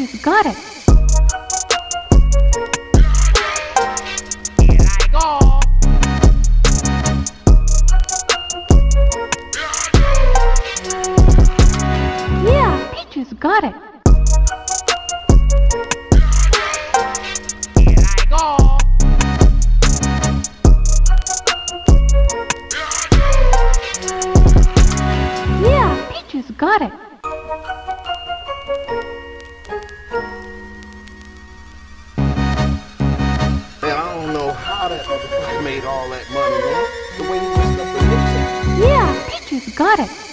Peaches got it. Here I go. Yeah, Peaches got it. Here I go. Yeah, Peaches got it. Man, I don't know how that motherfucker made all that money, man. The way he messed up the mixer. Yeah, Peaches got it.